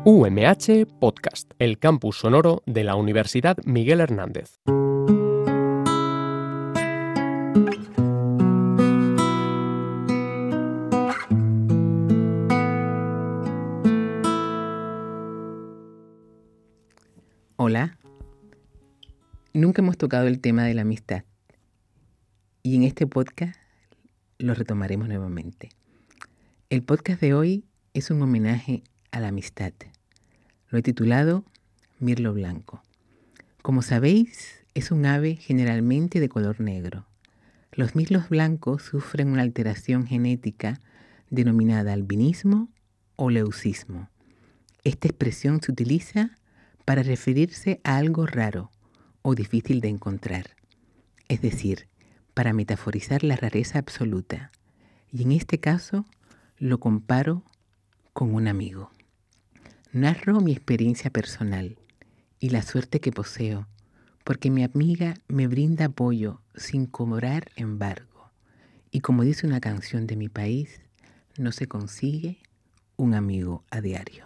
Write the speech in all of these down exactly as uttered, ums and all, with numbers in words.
U M H Podcast, el campus sonoro de la Universidad Miguel Hernández. Hola. Nunca hemos tocado el tema de la amistad y en este podcast lo retomaremos nuevamente. El podcast de hoy es un homenaje a la amistad. Lo he titulado Mirlo Blanco. Como sabéis, es un ave generalmente de color negro. Los mirlos blancos sufren una alteración genética denominada albinismo o leucismo. Esta expresión se utiliza para referirse a algo raro o difícil de encontrar, es decir, para metaforizar la rareza absoluta. Y en este caso lo comparo con un amigo. Narro mi experiencia personal y la suerte que poseo, porque mi amiga me brinda apoyo sin cobrar embargo. Y como dice una canción de mi país, no se consigue un amigo a diario.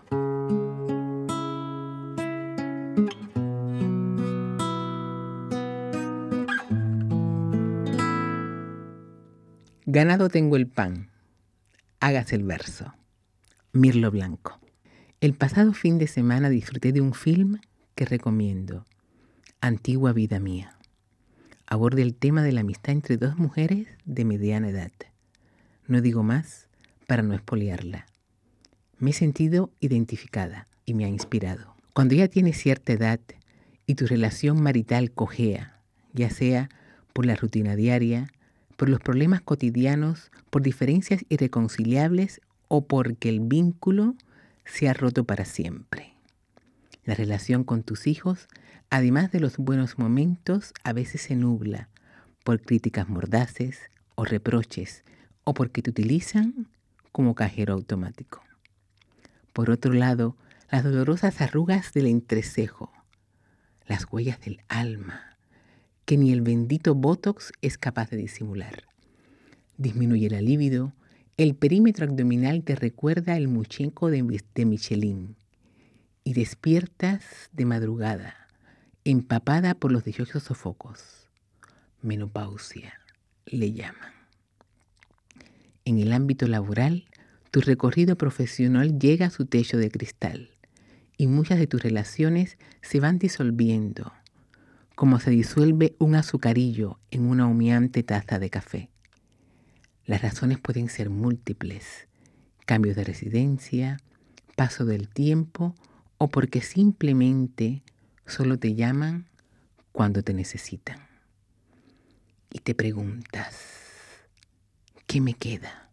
Ganado tengo el pan, hágase el verso. Mirlo Blanco. El pasado fin de semana disfruté de un film que recomiendo, Antigua vida mía. Aborda el tema de la amistad entre dos mujeres de mediana edad. No digo más para no espoliarla. Me he sentido identificada y me ha inspirado. Cuando ya tienes cierta edad y tu relación marital cojea, ya sea por la rutina diaria, por los problemas cotidianos, por diferencias irreconciliables o porque el vínculo se ha roto para siempre. La relación con tus hijos, además de los buenos momentos, a veces se nubla por críticas mordaces o reproches o porque te utilizan como cajero automático. Por otro lado, las dolorosas arrugas del entrecejo, las huellas del alma, que ni el bendito Botox es capaz de disimular. Disminuye la libido, el perímetro abdominal te recuerda el muñeco de, de Michelin y despiertas de madrugada, empapada por los dichosos sofocos. Menopausia le llaman. En el ámbito laboral, tu recorrido profesional llega a su techo de cristal y muchas de tus relaciones se van disolviendo, como se disuelve un azucarillo en una humeante taza de café. Las razones pueden ser múltiples: cambios de residencia, paso del tiempo o porque simplemente solo te llaman cuando te necesitan. Y te preguntas, ¿qué me queda?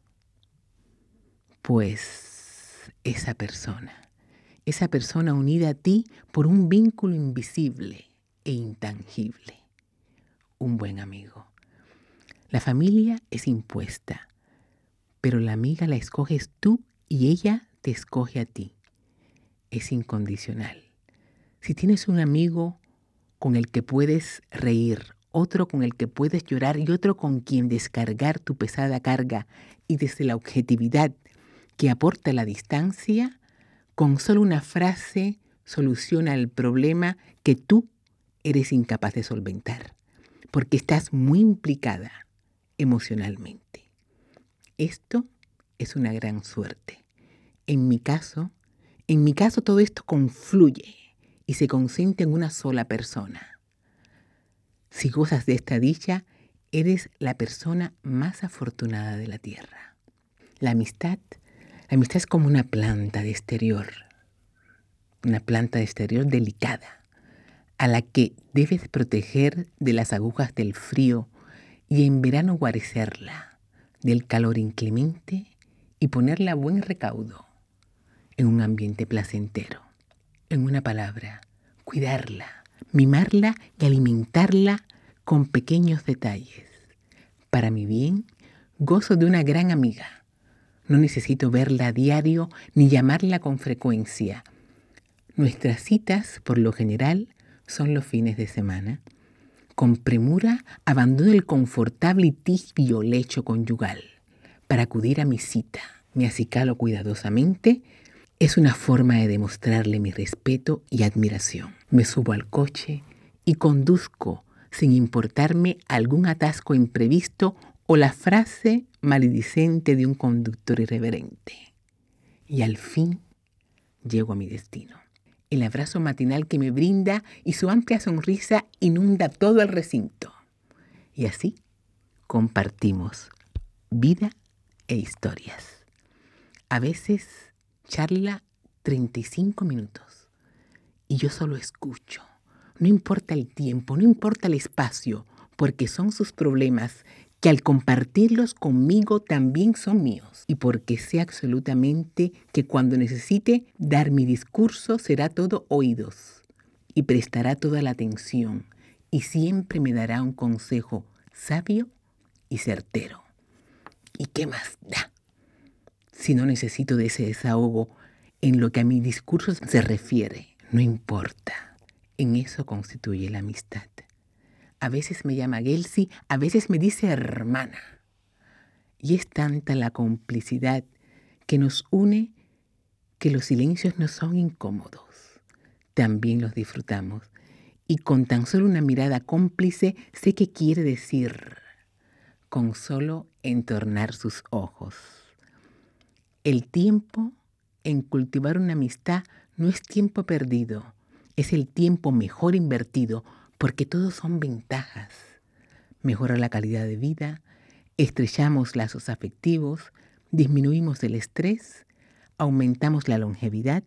Pues esa persona, esa persona unida a ti por un vínculo invisible e intangible, un buen amigo. La familia es impuesta, pero la amiga la escoges tú y ella te escoge a ti. Es incondicional. Si tienes un amigo con el que puedes reír, otro con el que puedes llorar y otro con quien descargar tu pesada carga y desde la objetividad que aporta la distancia, con solo una frase soluciona el problema que tú eres incapaz de solventar, porque estás muy implicada emocionalmente. Esto es una gran suerte. En mi caso, en mi caso todo esto confluye y se concentra en una sola persona. Si gozas de esta dicha, eres la persona más afortunada de la tierra. La amistad, la amistad es como una planta de exterior, una planta de exterior delicada, a la que debes proteger de las agujas del frío y en verano guarecerla del calor inclemente y ponerla a buen recaudo en un ambiente placentero. En una palabra, cuidarla, mimarla y alimentarla con pequeños detalles. Para mi bien, gozo de una gran amiga. No necesito verla a diario ni llamarla con frecuencia. Nuestras citas, por lo general, son los fines de semana. Con premura abandono el confortable y tibio lecho conyugal para acudir a mi cita. Me acicalo cuidadosamente Es una forma de demostrarle mi respeto y admiración. Me subo al coche y conduzco sin importarme algún atasco imprevisto o la frase maledicente de un conductor irreverente. Y al fin llego a mi destino. El abrazo matinal que me brinda y su amplia sonrisa inunda todo el recinto. Y así compartimos vida e historias. A veces charla treinta y cinco minutos y yo solo escucho. No importa el tiempo, no importa el espacio, porque son sus problemas que al compartirlos conmigo también son míos. Y porque sé absolutamente que cuando necesite dar mi discurso será todo oídos y prestará toda la atención y siempre me dará un consejo sabio y certero. ¿Y qué más da si no necesito de ese desahogo en lo que a mi discurso se refiere? No importa. En eso constituye la amistad. A veces me llama Gelsi, a veces me dice hermana. Y es tanta la complicidad que nos une que los silencios no son incómodos. También los disfrutamos. Y con tan solo una mirada cómplice sé qué quiere decir. Con solo entornar sus ojos. El tiempo en cultivar una amistad no es tiempo perdido. Es el tiempo mejor invertido porque todos son ventajas. Mejora la calidad de vida, estrechamos lazos afectivos, disminuimos el estrés, aumentamos la longevidad,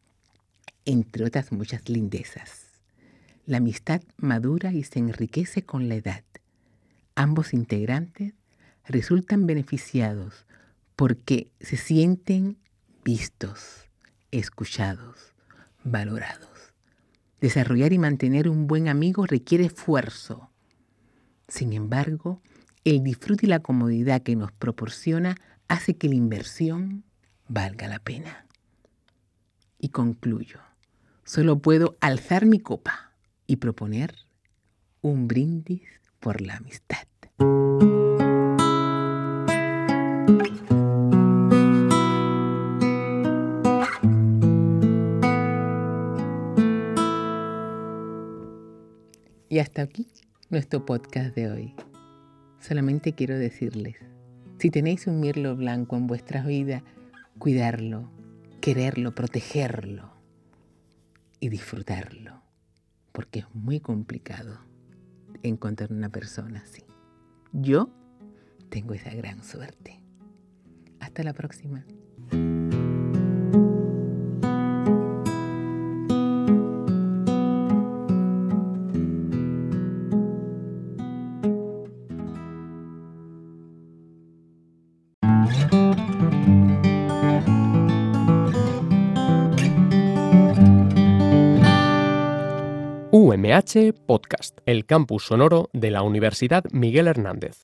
entre otras muchas lindezas. La amistad madura y se enriquece con la edad. Ambos integrantes resultan beneficiados porque se sienten vistos, escuchados, valorados. Desarrollar y mantener un buen amigo requiere esfuerzo. Sin embargo, el disfrute y la comodidad que nos proporciona hace que la inversión valga la pena. Y concluyo. Solo puedo alzar mi copa y proponer un brindis por la amistad. Y hasta aquí nuestro podcast de hoy. Solamente quiero decirles, si tenéis un mirlo blanco en vuestra vida, cuidarlo, quererlo, protegerlo y disfrutarlo, porque es muy complicado encontrar una persona así. Yo tengo esa gran suerte. Hasta la próxima. U M H Podcast, el campus sonoro de la Universidad Miguel Hernández.